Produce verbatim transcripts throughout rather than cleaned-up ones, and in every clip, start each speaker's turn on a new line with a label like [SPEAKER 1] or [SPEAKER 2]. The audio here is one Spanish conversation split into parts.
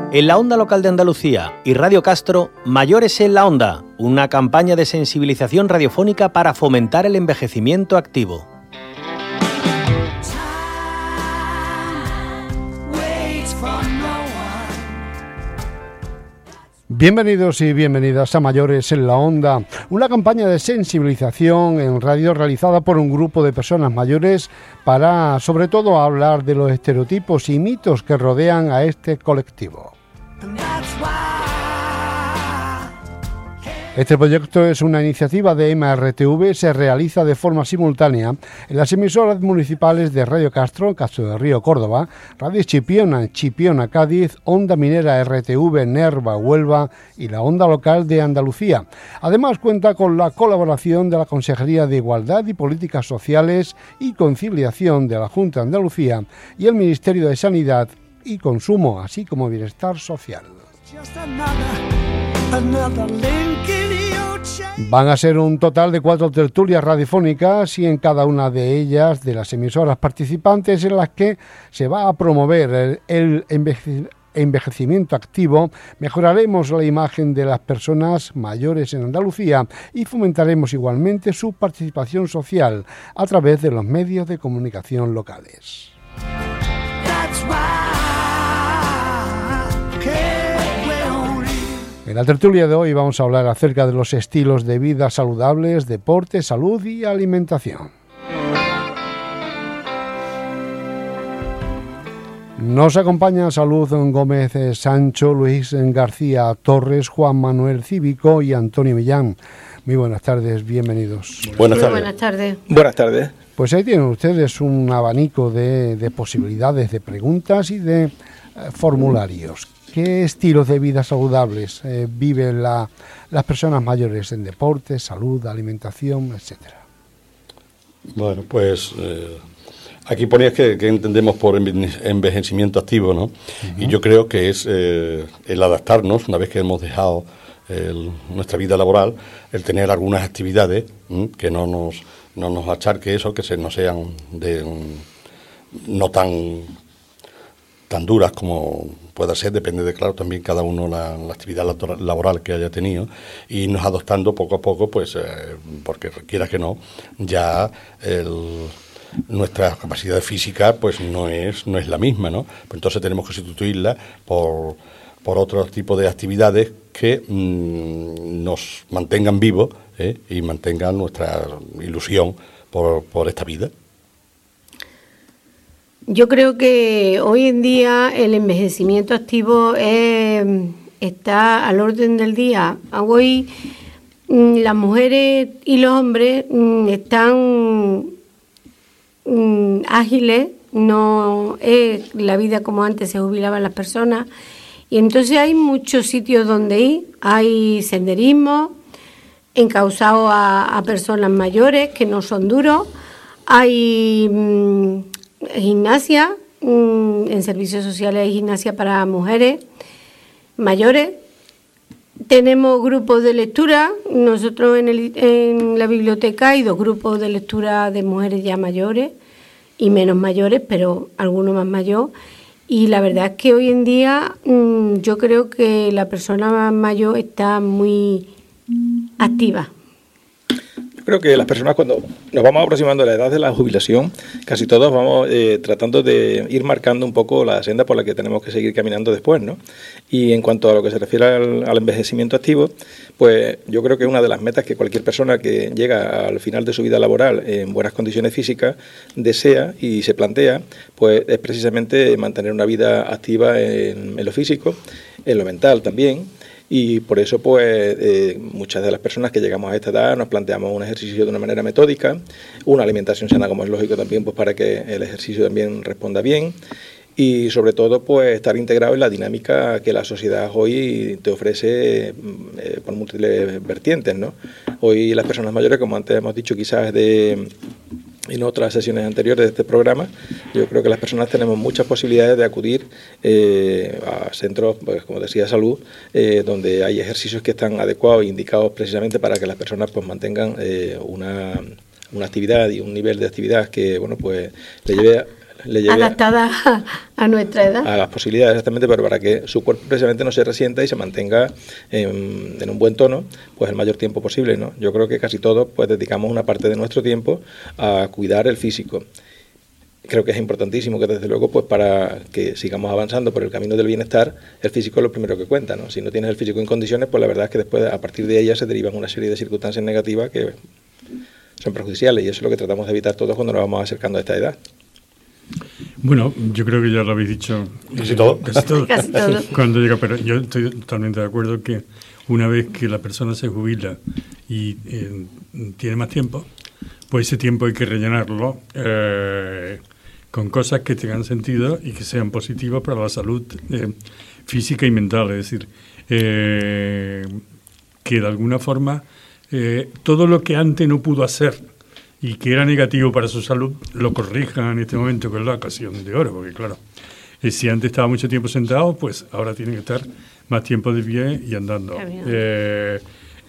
[SPEAKER 1] En la Onda Local de Andalucía y Radio Castro, Mayores en la Onda, una campaña de sensibilización radiofónica para fomentar el envejecimiento activo.
[SPEAKER 2] Bienvenidos y bienvenidas a Mayores en la Onda, una campaña de sensibilización en radio realizada por un grupo de personas mayores para, sobre todo, hablar de los estereotipos y mitos que rodean a este colectivo. Este proyecto es una iniciativa de M R T V, se realiza de forma simultánea en las emisoras municipales de Radio Castro, Castro del Río, Córdoba, Radio Chipiona, Chipiona, Cádiz, Onda Minera R T V, Nerva, Huelva y la Onda Local de Andalucía. Además cuenta con la colaboración de la Consejería de Igualdad y Políticas Sociales y Conciliación de la Junta de Andalucía y el Ministerio de Sanidad y Consumo, así como Bienestar Social. Van a ser un total de cuatro tertulias radiofónicas y en cada una de ellas de las emisoras participantes en las que se va a promover el, el enveje, envejecimiento activo, mejoraremos la imagen de las personas mayores en Andalucía y fomentaremos igualmente su participación social a través de los medios de comunicación locales. En la tertulia de hoy vamos a hablar acerca de los estilos de vida saludables, deporte, salud y alimentación. Nos acompañan Salud Gómez Sancho, Luis García Torres, Juan Manuel Cívico y Antonio Millán. Muy buenas tardes, bienvenidos.
[SPEAKER 3] Buenas tardes.
[SPEAKER 4] Buenas tardes.
[SPEAKER 3] Buenas tardes.
[SPEAKER 2] Pues ahí tienen ustedes un abanico de, de posibilidades de preguntas y de eh, formularios. ¿Qué estilos de vida saludables eh, viven la, las personas mayores en deporte, salud, alimentación, etcétera?
[SPEAKER 3] Bueno, pues eh, aquí ponías que, que entendemos por envejecimiento activo, ¿no? Uh-huh. Y yo creo que es eh, el adaptarnos, una vez que hemos dejado el, nuestra vida laboral, el tener algunas actividades ¿m? que no nos, no nos acharque eso, que se, no sean de no tan, tan duras como pueda ser, depende de, claro, también cada uno la, la actividad laboral que haya tenido, y nos adoptando poco a poco, pues, eh, porque quieras que no, ya el, nuestra capacidad física, pues, no es no es la misma, ¿no? Pues entonces tenemos que sustituirla por, por otro tipo de actividades que mmm, nos mantengan vivos ¿eh? y mantengan nuestra ilusión por, por esta vida.
[SPEAKER 4] Yo creo que hoy en día el envejecimiento activo es, está al orden del día. Hoy las mujeres y los hombres están ágiles, no es la vida como antes se jubilaban las personas, y entonces hay muchos sitios donde ir, hay senderismo encausado a, a personas mayores que no son duros, hay mmm, gimnasia, en servicios sociales hay gimnasia para mujeres mayores, tenemos grupos de lectura, nosotros en, el, en la biblioteca hay dos grupos de lectura de mujeres ya mayores y menos mayores, pero algunos más mayor, y la verdad es que hoy en día yo creo que la persona mayor está muy activa.
[SPEAKER 5] Creo que las personas, cuando nos vamos aproximando a la edad de la jubilación, casi todos vamos eh, tratando de ir marcando un poco la senda por la que tenemos que seguir caminando después, ¿no? Y en cuanto a lo que se refiere al, al envejecimiento activo, pues yo creo que una de las metas que cualquier persona que llega al final de su vida laboral en buenas condiciones físicas desea y se plantea, pues es precisamente mantener una vida activa en, en lo físico, en lo mental también. Y por eso, pues, eh, muchas de las personas que llegamos a esta edad nos planteamos un ejercicio de una manera metódica, una alimentación sana, como es lógico también, pues para que el ejercicio también responda bien, y sobre todo, pues, estar integrado en la dinámica que la sociedad hoy te ofrece eh, por múltiples vertientes, ¿no? Hoy las personas mayores, como antes hemos dicho, quizás de... en otras sesiones anteriores de este programa, yo creo que las personas tenemos muchas posibilidades de acudir eh, a centros, pues, como decía, salud, eh, donde hay ejercicios que están adecuados e indicados precisamente para que las personas pues mantengan eh, una, una actividad y un nivel de actividad que, bueno, pues le lleve a, le lleve
[SPEAKER 4] adaptada a, a nuestra edad.
[SPEAKER 5] A las posibilidades, exactamente, pero para que su cuerpo precisamente no se resienta y se mantenga en, en un buen tono, pues el mayor tiempo posible, ¿no? Yo creo que casi todos pues dedicamos una parte de nuestro tiempo a cuidar el físico. Creo que es importantísimo que desde luego, pues para que sigamos avanzando por el camino del bienestar, el físico es lo primero que cuenta, ¿no? Si no tienes el físico en condiciones, pues la verdad es que después, a partir de ella, se derivan una serie de circunstancias negativas que son perjudiciales, y eso es lo que tratamos de evitar todos cuando nos vamos acercando a esta edad.
[SPEAKER 6] Bueno, yo creo que ya lo habéis dicho.
[SPEAKER 3] Casi todo.
[SPEAKER 6] Casi todo.
[SPEAKER 4] Casi todo.
[SPEAKER 6] Cuando llega, pero yo estoy totalmente de acuerdo que una vez que la persona se jubila y eh, tiene más tiempo, pues ese tiempo hay que rellenarlo eh, con cosas que tengan sentido y que sean positivas para la salud eh, física y mental. Es decir, eh, que de alguna forma eh, todo lo que antes no pudo hacer y que era negativo para su salud, lo corrija en este momento, que es la ocasión de oro, porque claro, eh, si antes estaba mucho tiempo sentado, pues ahora tiene que estar más tiempo de pie y andando. Eh,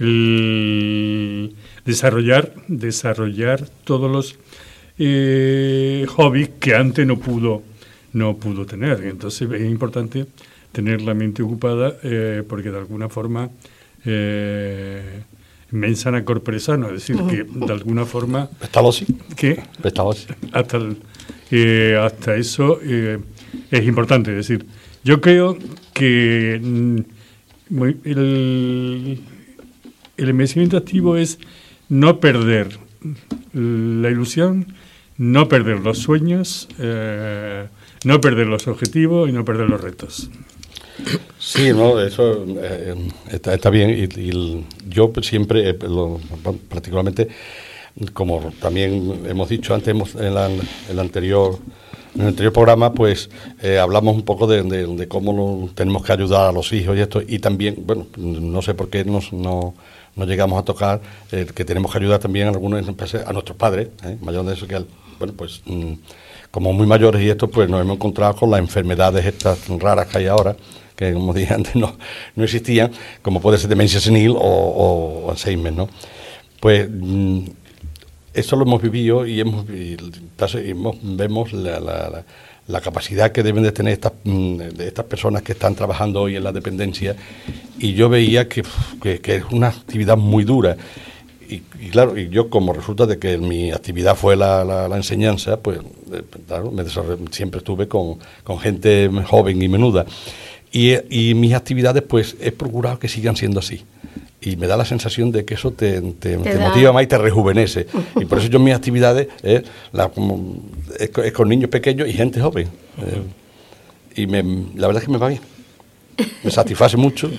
[SPEAKER 6] el desarrollar, desarrollar todos los eh, hobbies que antes no pudo, no pudo tener. Entonces es importante tener la mente ocupada eh, porque de alguna forma eh, mens sana corpore sano, es decir, que de alguna forma...
[SPEAKER 3] Pestalozzi.
[SPEAKER 6] ¿Qué?
[SPEAKER 3] Pestalozzi.
[SPEAKER 6] Hasta, el, eh, hasta eso eh, es importante. Es decir, yo creo que mm, muy, el, el envejecimiento activo es no perder la ilusión, no perder los sueños, eh, no perder los objetivos y no perder los retos.
[SPEAKER 3] Sí, no, eso eh, está, está bien y, y yo siempre, eh, lo, particularmente, como también hemos dicho antes hemos, en, la, en, el anterior, en el anterior programa, pues eh, hablamos un poco de, de, de cómo nos tenemos que ayudar a los hijos y esto, y también, bueno, no sé por qué nos, no, no llegamos a tocar eh, que tenemos que ayudar también a algunos a nuestros padres, eh, mayores de eso que, bueno, pues mm, como muy mayores y esto, pues nos hemos encontrado con las enfermedades estas raras que hay ahora, que como dije antes no, no existían, como puede ser demencia senil o, o Alzheimer, ¿no? Pues mm, eso lo hemos vivido y hemos, y, y hemos vemos la, la, la, la capacidad que deben de tener estas, de estas personas que están trabajando hoy en la dependencia, y yo veía que, que, que es una actividad muy dura. Y, y claro, y yo como resulta de que mi actividad fue la, la, la enseñanza, pues claro, me siempre estuve con, con gente joven y menuda. Y, y mis actividades, pues, he procurado que sigan siendo así. Y me da la sensación de que eso te, te, te, te motiva más y te rejuvenece. Y por eso yo mis actividades eh, la, como, es, es con niños pequeños y gente joven. Eh, y me, la verdad es que me va bien. Me satisface mucho.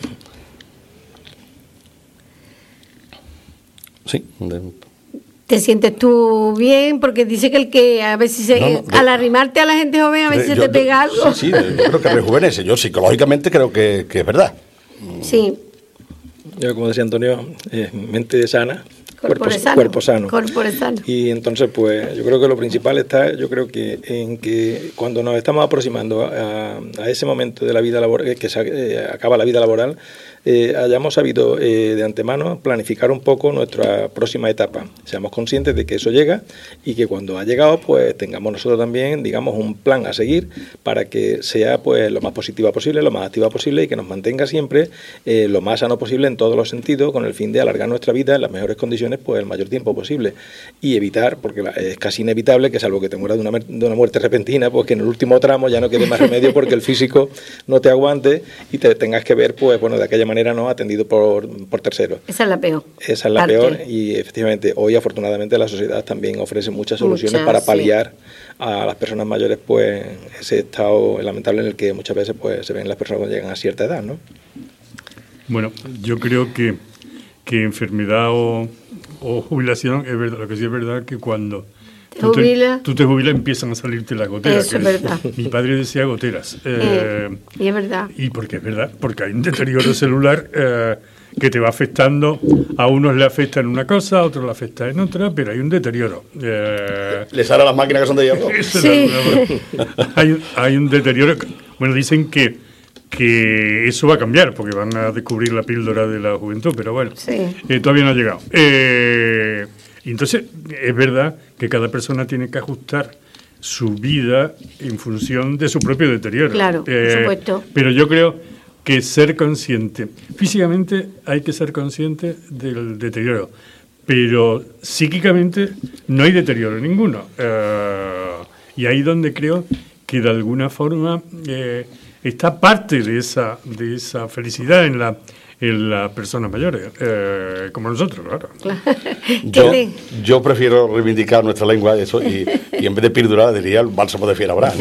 [SPEAKER 3] Sí.
[SPEAKER 4] ¿Te sientes tú bien? Porque dice que el que a veces se, no, no, de, al arrimarte a la gente joven a veces yo, se te yo, pega algo.
[SPEAKER 3] Sí, sí, yo creo que rejuvenece. Yo psicológicamente creo que, que es verdad.
[SPEAKER 4] Sí.
[SPEAKER 5] Yo, como decía Antonio, eh, mente sana,
[SPEAKER 4] cuerpo,
[SPEAKER 5] cuerpo
[SPEAKER 4] sano,
[SPEAKER 5] cuerpo sano.
[SPEAKER 4] Cuerpo sano.
[SPEAKER 5] Y entonces, pues, yo creo que lo principal está, yo creo que en que cuando nos estamos aproximando a, a ese momento de la vida laboral, que se eh, acaba la vida laboral, Eh, hayamos sabido eh, de antemano planificar un poco nuestra próxima etapa. Seamos conscientes de que eso llega y que cuando ha llegado, pues tengamos nosotros también, digamos, un plan a seguir para que sea pues lo más positiva posible, lo más activa posible y que nos mantenga siempre eh, lo más sano posible en todos los sentidos, con el fin de alargar nuestra vida en las mejores condiciones, pues el mayor tiempo posible. Y evitar, porque es casi inevitable que salvo que te mueras de una, de una muerte repentina, pues que en el último tramo ya no quede más remedio porque el físico no te aguante y te tengas que ver, pues bueno, de aquella manera no atendido por, por terceros.
[SPEAKER 4] Esa es la peor.
[SPEAKER 5] Esa es la parte. peor y efectivamente hoy afortunadamente la sociedad también ofrece muchas soluciones muchas, para paliar sí. a las personas mayores pues ese estado lamentable en el que muchas veces pues se ven las personas cuando llegan a cierta edad, ¿no?
[SPEAKER 6] Bueno, yo creo que, que enfermedad o, o jubilación es verdad, lo que sí es verdad que cuando
[SPEAKER 4] ¿Te tú, jubila?
[SPEAKER 6] te, tú te jubilas empiezan a salirte las goteras.
[SPEAKER 4] Eso es verdad.
[SPEAKER 6] Mi padre decía goteras. Eh,
[SPEAKER 4] eh, y es verdad.
[SPEAKER 6] Y porque es verdad, porque hay un deterioro celular eh, que te va afectando. A unos le afecta en una cosa, a otros le afecta en otra, pero hay un deterioro. Eh,
[SPEAKER 3] ¿Les hará las máquinas que son de hierro?
[SPEAKER 4] Sí.
[SPEAKER 6] hay, hay un deterioro. Bueno, dicen que, que eso va a cambiar, porque van a descubrir la píldora de la juventud, pero bueno,
[SPEAKER 4] sí.
[SPEAKER 6] eh, todavía no ha llegado. Eh, Y entonces es verdad que cada persona tiene que ajustar su vida en función de su propio deterioro.
[SPEAKER 4] Claro, por
[SPEAKER 6] Eh,
[SPEAKER 4] supuesto.
[SPEAKER 6] Pero yo creo que ser consciente, físicamente hay que ser consciente del deterioro, pero psíquicamente no hay deterioro ninguno. Eh, y ahí donde creo que de alguna forma eh, está parte de esa, de esa felicidad en la en las personas mayores, eh, como nosotros, claro.
[SPEAKER 3] Yo, yo prefiero reivindicar nuestra lengua eso y, y en vez de píldora diría el bálsamo de Fierabrás,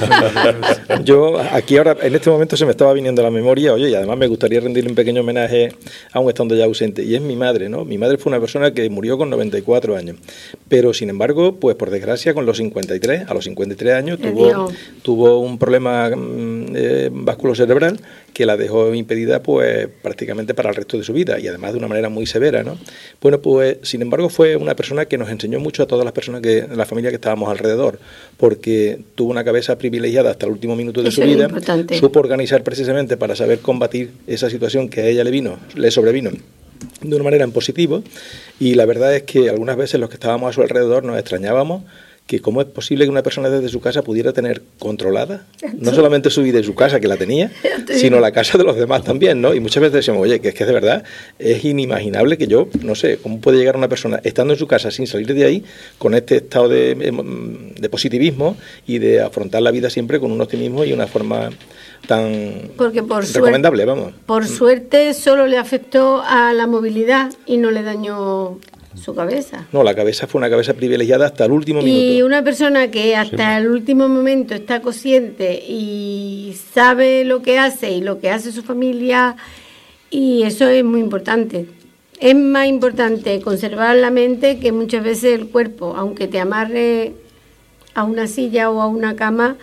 [SPEAKER 3] ¿no?
[SPEAKER 5] Yo aquí ahora, en este momento se me estaba viniendo a la memoria, oye, y además me gustaría rendirle un pequeño homenaje aún estando ya ausente, y es mi madre, ¿no? Mi madre fue una persona que murió con noventa y cuatro años, pero sin embargo, pues por desgracia con los cincuenta y tres, a los cincuenta y tres años tuvo, tuvo un problema eh, vasculocerebral que la dejó impedida pues prácticamente para el resto de su vida y además de una manera muy severa, ¿no? Bueno, pues sin embargo fue una persona que nos enseñó mucho a todas las personas que, de la familia que estábamos alrededor, porque tuvo una cabeza privilegiada hasta el último minuto de
[SPEAKER 4] Eso
[SPEAKER 5] su
[SPEAKER 4] es
[SPEAKER 5] vida,
[SPEAKER 4] importante.
[SPEAKER 5] supo organizar precisamente para saber combatir esa situación que a ella le vino, le sobrevino de una manera en positivo, y la verdad es que algunas veces los que estábamos a su alrededor nos extrañábamos que cómo es posible que una persona desde su casa pudiera tener controlada no solamente su vida y su casa, que la tenía, sino la casa de los demás también, ¿no? Y muchas veces decimos, oye, que es que de verdad es inimaginable que yo, no sé, cómo puede llegar una persona estando en su casa sin salir de ahí, con este estado de, de positivismo y de afrontar la vida siempre con un optimismo y una forma tan
[SPEAKER 4] Porque por
[SPEAKER 5] recomendable,
[SPEAKER 4] suerte,
[SPEAKER 5] vamos.
[SPEAKER 4] Por suerte solo le afectó a la movilidad y no le dañó su cabeza.
[SPEAKER 5] No, la cabeza fue una cabeza privilegiada hasta el último minuto.
[SPEAKER 4] Y una persona que hasta sí. el último momento está consciente y sabe lo que hace y lo que hace su familia, y eso es muy importante. Es más importante conservar la mente que muchas veces el cuerpo, aunque te amarre a una silla o a una cama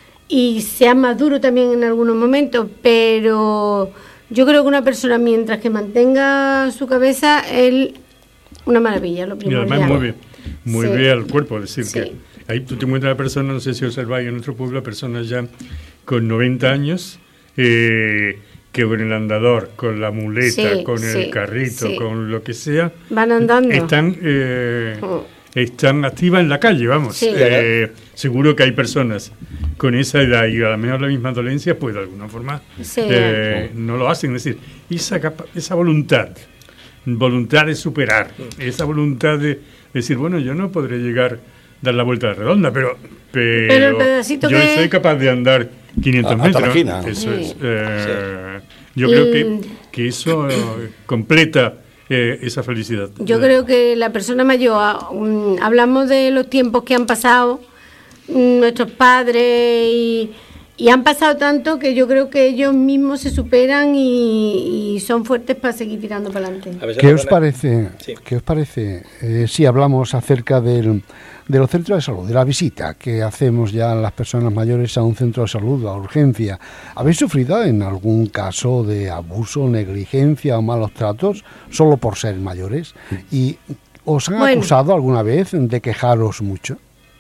[SPEAKER 4] y sea más duro también en algunos momentos, pero yo creo que una persona mientras que mantenga su cabeza, él una maravilla, lo primero.
[SPEAKER 6] Y además mueve, mueve
[SPEAKER 4] sí.
[SPEAKER 6] al cuerpo, es decir,
[SPEAKER 4] sí.
[SPEAKER 6] que ahí tú te encuentras a personas, no sé si observáis en nuestro pueblo, personas ya con noventa años, eh, que con el andador, con la muleta,
[SPEAKER 4] sí,
[SPEAKER 6] con
[SPEAKER 4] sí,
[SPEAKER 6] el carrito,
[SPEAKER 4] sí.
[SPEAKER 6] con lo que sea,
[SPEAKER 4] van andando.
[SPEAKER 6] Están, eh,
[SPEAKER 4] oh.
[SPEAKER 6] están activas en la calle, vamos.
[SPEAKER 4] Sí.
[SPEAKER 6] Eh, seguro que hay personas con esa edad y a lo mejor la misma dolencia, pues de alguna forma
[SPEAKER 4] sí.
[SPEAKER 6] eh, no lo hacen. Es decir, esa, capa- esa voluntad, voluntad de superar, esa voluntad de decir, bueno, yo no podré llegar a dar la vuelta de redonda, pero, pero,
[SPEAKER 4] pero el pedacito
[SPEAKER 6] yo
[SPEAKER 4] que...
[SPEAKER 6] soy capaz de andar quinientos
[SPEAKER 3] A,
[SPEAKER 6] metros.
[SPEAKER 3] hasta la esquina.
[SPEAKER 6] Eso
[SPEAKER 4] sí.
[SPEAKER 6] es. Eh,
[SPEAKER 4] sí.
[SPEAKER 6] Yo
[SPEAKER 4] y...
[SPEAKER 6] creo que, que eso eh, completa eh, esa felicidad.
[SPEAKER 4] Yo eh. creo que la persona mayor, um, hablamos de los tiempos que han pasado, um, nuestros padres y... Y han pasado tanto que yo creo que ellos mismos se superan y, y son fuertes para seguir tirando para adelante.
[SPEAKER 2] ¿Qué os parece? Sí. ¿Qué os parece eh, si hablamos acerca del, de los centros de salud, de la visita que hacemos ya las personas mayores a un centro de salud, a urgencia? ¿Habéis sufrido en algún caso de abuso, negligencia o malos tratos solo por ser mayores? ¿Y os han bueno. acusado alguna vez de quejaros mucho?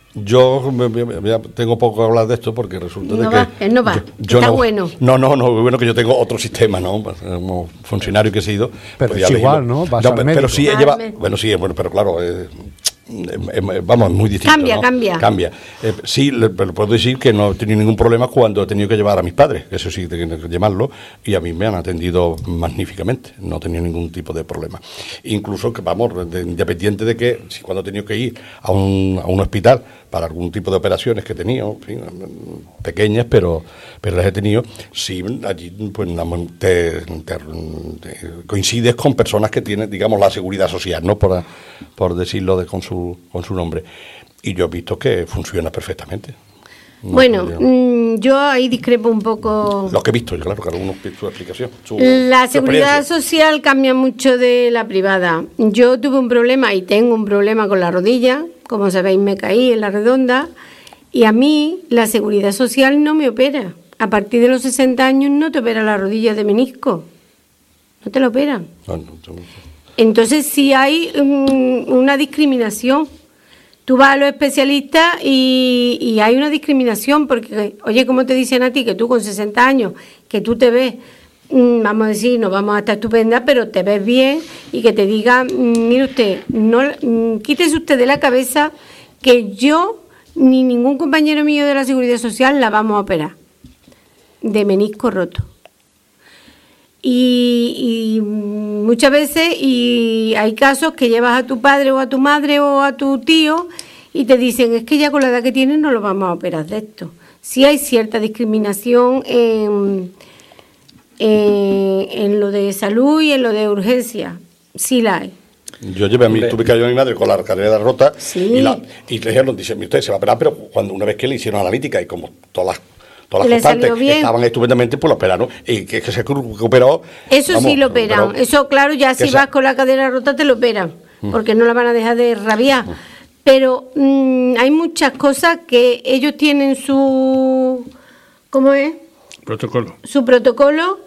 [SPEAKER 3] Yo me, me, me, tengo poco que hablar de esto porque resulta
[SPEAKER 4] no
[SPEAKER 3] de
[SPEAKER 4] va,
[SPEAKER 3] que...
[SPEAKER 4] Él no va,
[SPEAKER 3] yo, yo
[SPEAKER 4] está
[SPEAKER 3] no,
[SPEAKER 4] bueno.
[SPEAKER 3] No, no, no, bueno que yo tengo otro sistema, ¿no? Como funcionario que he sido.
[SPEAKER 2] Pero es igual, ¿no? Vas
[SPEAKER 3] no
[SPEAKER 2] al
[SPEAKER 3] pero,
[SPEAKER 2] médico.
[SPEAKER 3] pero sí
[SPEAKER 4] ah,
[SPEAKER 3] lleva...
[SPEAKER 4] me...
[SPEAKER 3] Bueno, sí, bueno, pero claro... Eh, vamos, es muy distinto.
[SPEAKER 4] Cambia,
[SPEAKER 3] ¿no?
[SPEAKER 4] cambia.
[SPEAKER 3] Cambia. Eh, sí, le, le puedo decir que no he tenido ningún problema cuando he tenido que llevar a mis padres, eso sí, tengo que llamarlo, y a mí me han atendido magníficamente, no he tenido ningún tipo de problema. Incluso, que vamos, de, independiente de que si cuando he tenido que ir a un, a un hospital para algún tipo de operaciones que he tenido, en fin, pequeñas, pero, pero las he tenido, sí, allí pues te, te, te coincides con personas que tienen, digamos, la seguridad social, ¿no? Por, por decirlo de, con su con su nombre, y yo he visto que funciona perfectamente. No,
[SPEAKER 4] bueno, mmm, yo ahí discrepo un poco.
[SPEAKER 3] Lo que he visto, yo claro, cada uno su explicación. Su,
[SPEAKER 4] la
[SPEAKER 3] su
[SPEAKER 4] seguridad social cambia mucho de la privada. Yo tuve un problema y tengo un problema con la rodilla, como sabéis me caí en la redonda, y a mí la seguridad social no me opera. A partir de los sesenta años no te opera la rodilla de menisco, no te la operan. No, no, no. Entonces sí hay um, una discriminación. Tú vas a los especialistas y, y hay una discriminación porque, oye, ¿cómo te dicen a ti que tú con sesenta años, que tú te ves, um, vamos a decir, no vamos a estar estupenda, pero te ves bien y que te digan, mire usted, no, um, quítese usted de la cabeza que yo ni ningún compañero mío de la Seguridad Social la vamos a operar de menisco roto. Y, y muchas veces y hay casos que llevas a tu padre o a tu madre o a tu tío y te dicen, es que ya con la edad que tienes no lo vamos a operar de esto. Sí hay cierta discriminación en, en, en lo de salud y en lo de urgencia, sí la hay.
[SPEAKER 3] Yo llevé a mi, tuve que ayudar a mi madre con la cadera rota,
[SPEAKER 4] sí.
[SPEAKER 3] y, la, y le dijeron, dice, usted se va a operar, pero cuando una vez que le hicieron analítica y como todas las todas las constantes estaban estupendamente, pues lo operaron, y que, que se recuperó.
[SPEAKER 4] Eso vamos, sí lo operan,
[SPEAKER 3] recuperó.
[SPEAKER 4] Eso claro, ya si vas con la cadera rota te lo operan, mm. porque no la van a dejar de rabiar. Mm. Pero mmm, hay muchas cosas que ellos tienen su, ¿cómo es?
[SPEAKER 6] Protocolo. Su
[SPEAKER 4] protocolo,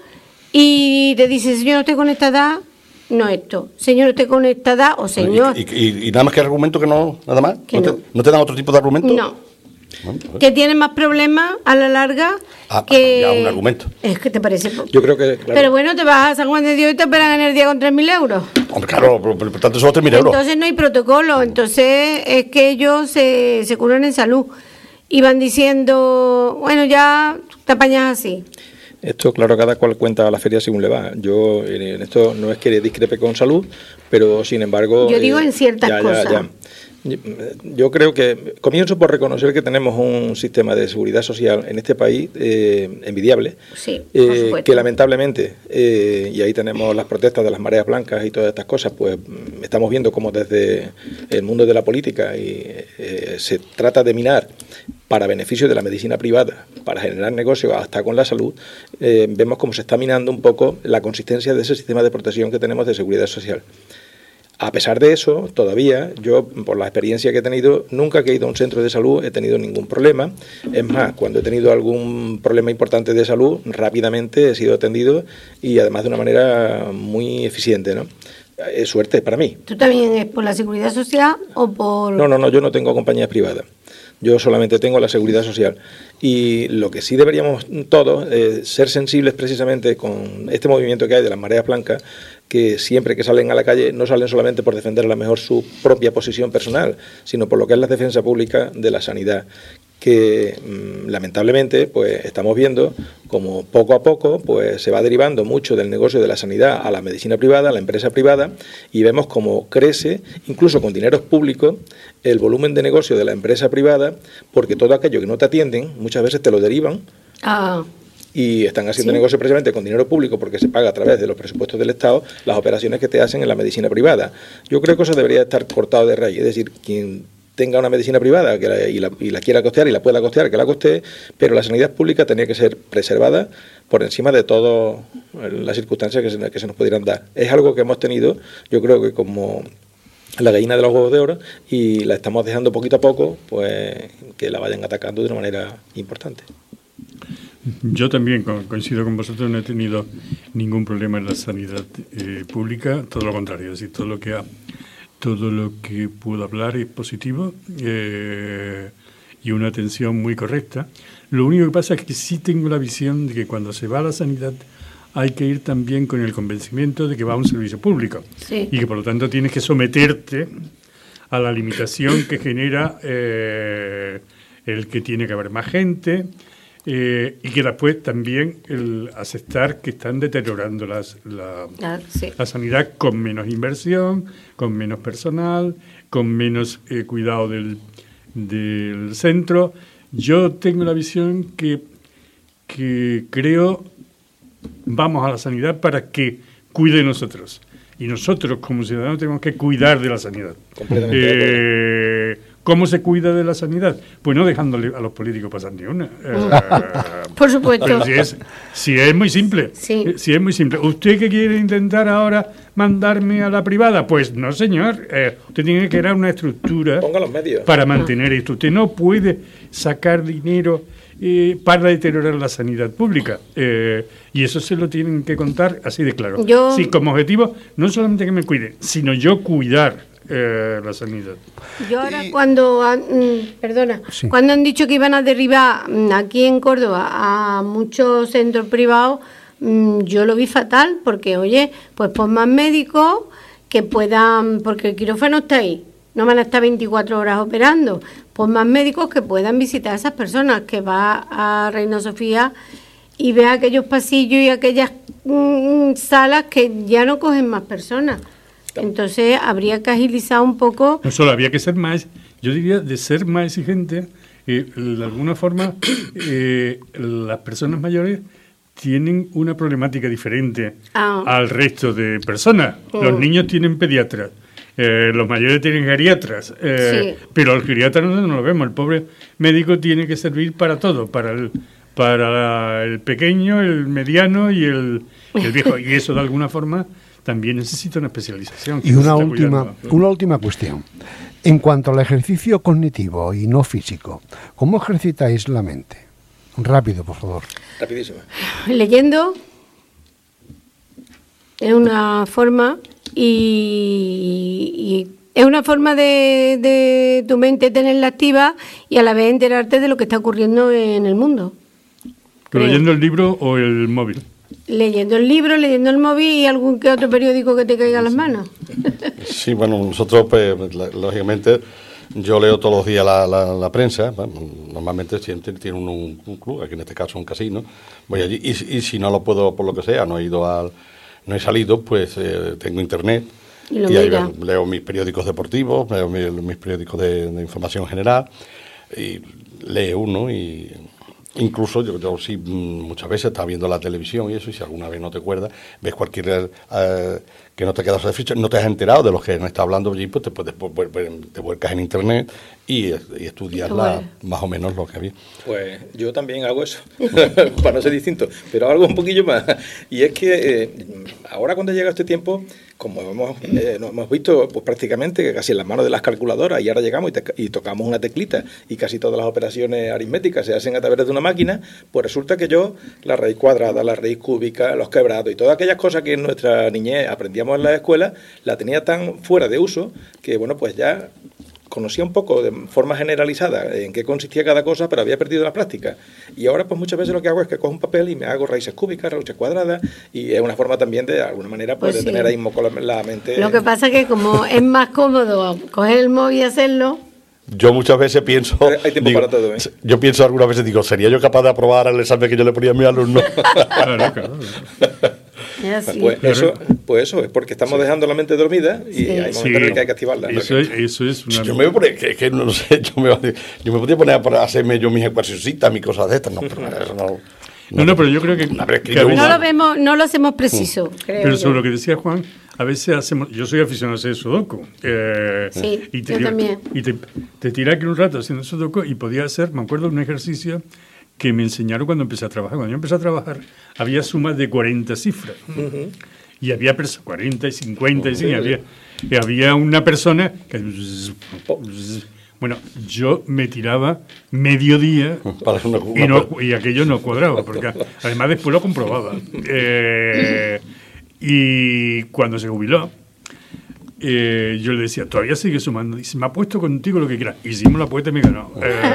[SPEAKER 4] y te dice, señor, usted con esta edad, no esto. Señor, usted con esta edad, o señor.
[SPEAKER 3] ¿Y, y, y, y nada más que argumento que no, nada más?
[SPEAKER 4] Que
[SPEAKER 3] ¿No,
[SPEAKER 4] no.
[SPEAKER 3] Te, ¿No te dan otro tipo de argumento?
[SPEAKER 4] No. Bueno, pues. Que tienen más problemas a la larga
[SPEAKER 3] ah,
[SPEAKER 4] que...
[SPEAKER 3] Ya un argumento.
[SPEAKER 4] Es que te parece poco.
[SPEAKER 5] Yo creo que... Claro.
[SPEAKER 4] Pero bueno, te vas a San Juan de Dios y te operan en el día con tres mil euros.
[SPEAKER 3] Hombre, claro, por, por tanto son tres mil euros.
[SPEAKER 4] Entonces no hay protocolo, entonces es que ellos se, se curan en salud. Y van diciendo, bueno, ya te apañas así.
[SPEAKER 5] Esto, claro, cada cual cuenta a la feria según le va. Yo en esto no es que discrepe con salud, pero sin embargo...
[SPEAKER 4] Yo digo
[SPEAKER 5] eh,
[SPEAKER 4] en ciertas
[SPEAKER 5] ya,
[SPEAKER 4] cosas.
[SPEAKER 5] Ya, ya. Yo creo que comienzo por reconocer que tenemos un sistema de seguridad social en este país eh, envidiable,
[SPEAKER 4] sí, por
[SPEAKER 5] eh, que lamentablemente, eh, y ahí tenemos las protestas de las mareas blancas y todas estas cosas, pues estamos viendo cómo desde el mundo de la política y, eh, se trata de minar para beneficio de la medicina privada, para generar negocios hasta con la salud. Eh, vemos cómo se está minando un poco la consistencia de ese sistema de protección que tenemos de seguridad social. A pesar de eso, todavía, yo, por la experiencia que he tenido, nunca que he ido a un centro de salud he tenido ningún problema. Es más, cuando he tenido algún problema importante de salud, rápidamente he sido atendido y además de una manera muy eficiente, ¿no? Es suerte para mí.
[SPEAKER 4] ¿Tú también es por la seguridad social o por...?
[SPEAKER 5] No, no, no, yo no tengo compañías privadas. Yo solamente tengo la seguridad social. Y lo que sí deberíamos todos eh, ser sensibles precisamente con este movimiento que hay de las mareas blancas, que siempre que salen a la calle no salen solamente por defender a lo mejor su propia posición personal, sino por lo que es la defensa pública de la sanidad, que mmm, lamentablemente pues estamos viendo como poco a poco pues se va derivando mucho del negocio de la sanidad a la medicina privada, a la empresa privada, y vemos cómo crece, incluso con dineros públicos, el volumen de negocio de la empresa privada, porque todo aquello que no te atienden muchas veces te lo derivan.
[SPEAKER 4] Ah.
[SPEAKER 5] Y están haciendo
[SPEAKER 4] ¿Sí?
[SPEAKER 5] negocio precisamente con dinero público porque se paga a través de los presupuestos del Estado las operaciones que te hacen en la medicina privada. Yo creo que eso debería estar cortado de raíz, es decir, quien tenga una medicina privada que la, y, la, y la quiera costear y la pueda costear, que la costee, pero la sanidad pública tenía que ser preservada por encima de todas las circunstancias que se, que se nos pudieran dar. Es algo que hemos tenido, yo creo que como la gallina de los huevos de oro, y la estamos dejando poquito a poco, pues que la vayan atacando de una manera importante.
[SPEAKER 6] Yo también coincido con vosotros, no he tenido ningún problema en la sanidad eh, pública, todo lo contrario, es decir, todo lo que ha, todo lo que puedo hablar es positivo eh, y una atención muy correcta. Lo único que pasa es que sí tengo la visión de que cuando se va a la sanidad hay que ir también con el convencimiento de que va a un servicio público,
[SPEAKER 4] sí,
[SPEAKER 6] y que por lo tanto tienes que someterte a la limitación que genera eh, el que tiene que haber más gente. Eh, y que después también el aceptar que están deteriorando las, la,
[SPEAKER 4] ah, sí.
[SPEAKER 6] la sanidad con menos inversión, con menos personal, con menos eh, cuidado del, del centro. Yo tengo la visión que, que creo vamos a la sanidad para que cuide de nosotros. Y nosotros como ciudadanos tenemos que cuidar de la sanidad.
[SPEAKER 5] Completamente.
[SPEAKER 6] Eh, ¿Cómo se cuida de la sanidad? Pues no dejándole a los políticos pasar ni una. Eh,
[SPEAKER 4] Por supuesto.
[SPEAKER 6] Pero si es, si es muy simple.
[SPEAKER 4] Sí.
[SPEAKER 6] Si es muy simple. ¿Usted qué quiere intentar ahora mandarme a la privada? Pues no, señor. Eh, usted tiene que crear una estructura
[SPEAKER 5] Ponga los medios
[SPEAKER 6] para mantener esto. Usted no puede sacar dinero eh, para deteriorar la sanidad pública. Eh, y eso se lo tienen que contar así de claro.
[SPEAKER 4] Yo...
[SPEAKER 6] Sí, como objetivo, no solamente que me cuide, sino yo cuidar Eh, la sanidad.
[SPEAKER 4] Yo ahora y... cuando han, mm, perdona,
[SPEAKER 2] sí.
[SPEAKER 4] cuando han dicho que iban a derribar mm, aquí en Córdoba a muchos centros privados, mm, yo lo vi fatal, porque oye, pues pon más médicos que puedan, porque el quirófano está ahí, no van a estar veinticuatro horas operando, pues más médicos que puedan visitar a esas personas, que va a Reina Sofía y ve aquellos pasillos y aquellas mm, salas que ya no cogen más personas. Entonces habría que agilizar un poco.
[SPEAKER 6] No solo había que ser más, yo diría de ser más exigente. Eh, de alguna forma, eh, las personas mayores tienen una problemática diferente ah. al resto de personas. Mm. Los niños tienen pediatras, eh, los mayores tienen geriatras, eh, sí. pero el geriatra no, no lo vemos. El pobre médico tiene que servir para todo, para el para el pequeño, el mediano y el, el viejo. Y eso, de alguna forma, también necesita una especialización.
[SPEAKER 2] Y una última, una última cuestión. En cuanto al ejercicio cognitivo y no físico, ¿cómo ejercitáis la mente? Rápido, por favor.
[SPEAKER 5] Rapidísimo.
[SPEAKER 4] Leyendo es una forma y... y es una forma de, de tu mente tenerla activa y a la vez enterarte de lo que está ocurriendo en el mundo.
[SPEAKER 6] ¿Pero leyendo el libro o el móvil?
[SPEAKER 4] Leyendo el libro, leyendo el móvil y algún que otro periódico que te caiga a las manos.
[SPEAKER 3] Sí, bueno, nosotros, pues, lógicamente, yo leo todos los días la, la, la prensa. Bueno, normalmente siempre tiene un, un club, aquí en este caso un casino. Voy allí y, y si no lo puedo, por lo que sea, no he ido al, no he salido, pues eh, tengo internet. Y, y ahí leo, leo mis periódicos deportivos, leo mis, mis periódicos de, de información general, y lee uno y incluso yo, yo sí muchas veces estás viendo la televisión y eso, y si alguna vez no te acuerdas, ves cualquier uh, que no te quedas satisfecho, no te has enterado de los que no está hablando allí, pues te, pues, te vuelcas en internet y, y estudias la, más o menos lo que había.
[SPEAKER 5] Pues yo también hago eso, para no ser distinto, pero algo un poquillo más. Y es que eh, ahora cuando llega este tiempo, como hemos, eh, nos hemos visto pues prácticamente casi en las manos de las calculadoras, y ahora llegamos y, te, y tocamos una teclita y casi todas las operaciones aritméticas se hacen a través de una máquina, pues resulta que yo la raíz cuadrada, la raíz cúbica, los quebrados y todas aquellas cosas que en nuestra niñez aprendíamos en la escuela, la tenía tan fuera de uso que bueno, pues ya conocía un poco de forma generalizada en qué consistía cada cosa, pero había perdido la práctica. Y ahora pues muchas veces lo que hago es que cojo un papel y me hago raíces cúbicas, raíces cuadradas, y es una forma también de, de alguna manera, pues, pues de sí. tener ahí un poco la, la mente.
[SPEAKER 4] Lo que pasa es que como es más cómodo coger el móvil y hacerlo.
[SPEAKER 3] Yo muchas veces pienso...
[SPEAKER 5] Hay tiempo digo, para todo, ¿eh?
[SPEAKER 3] Yo pienso algunas veces, digo, ¿sería yo capaz de aprobar el examen que yo le ponía a mi alumno?
[SPEAKER 6] Claro, claro.
[SPEAKER 5] Pues eso, pues eso es porque estamos sí. dejando la mente dormida y sí. hay momentos sí. en los que hay que activarla.
[SPEAKER 6] Eso es, eso es una...
[SPEAKER 3] Yo me voy a poner, que, que no sé, yo me, yo me podría poner a hacerme yo mis ecuacioncitas, mis cosas de estas, no, pero eso no...
[SPEAKER 6] No, no, no, pero yo creo que...
[SPEAKER 3] que,
[SPEAKER 6] que
[SPEAKER 3] yo
[SPEAKER 4] no lo vemos, no lo hacemos preciso, mm. creo
[SPEAKER 6] Pero sobre
[SPEAKER 4] yo.
[SPEAKER 6] lo que decía Juan, a veces hacemos... Yo soy aficionado a hacer sudoku. Eh,
[SPEAKER 4] sí,
[SPEAKER 6] y te,
[SPEAKER 4] yo también.
[SPEAKER 6] Y te, te tiré aquí un rato haciendo sudoku y podía hacer, me acuerdo de un ejercicio que me enseñaron cuando empecé a trabajar. Cuando yo empecé a trabajar había sumas de cuarenta cifras. Uh-huh. Y había personas, cuarenta y cincuenta, y sí, había, y había una persona que... Bueno, yo me tiraba medio día y, no, y aquello no cuadraba, porque además después lo comprobaba. Eh, y cuando se jubiló, eh, yo le decía, todavía sigue sumando. Dice, me ha puesto contigo lo que quieras. Hicimos la apuesta y me ganó.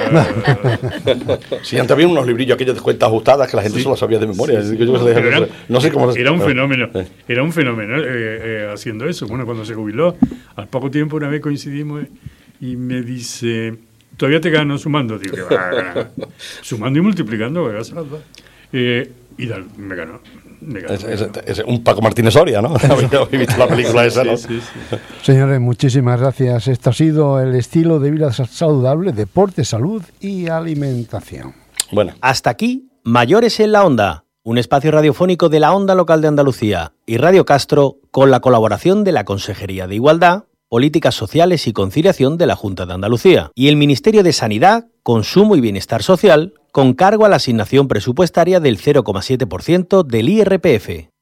[SPEAKER 6] Eh,
[SPEAKER 3] sí, antes había unos librillos aquellos de cuentas ajustadas que la gente sí. solo sabía de memoria. Sí, sí. Yo
[SPEAKER 6] Eran,
[SPEAKER 3] no sé cómo...
[SPEAKER 6] Era un fenómeno, eh. era un fenómeno eh, eh, haciendo eso. Bueno, cuando se jubiló, al poco tiempo una vez coincidimos y me dice, todavía te gano sumando. Digo, ah, sumando y multiplicando, eh, y tal, me ganó. Me ganó,
[SPEAKER 3] es,
[SPEAKER 6] me
[SPEAKER 3] es,
[SPEAKER 6] ganó.
[SPEAKER 3] Es un Paco Martínez Soria, ¿no? Habéis visto la película esa, ¿no?
[SPEAKER 6] Sí, sí, sí.
[SPEAKER 2] Señores, muchísimas gracias. Esto ha sido el estilo de vida saludable, deporte, salud y alimentación.
[SPEAKER 3] Bueno.
[SPEAKER 1] Hasta aquí, Mayores en la Onda, un espacio radiofónico de la Onda Local de Andalucía y Radio Castro con la colaboración de la Consejería de Igualdad, Políticas Sociales y Conciliación de la Junta de Andalucía y el Ministerio de Sanidad, Consumo y Bienestar Social, con cargo a la asignación presupuestaria del cero coma siete por ciento del I R P F.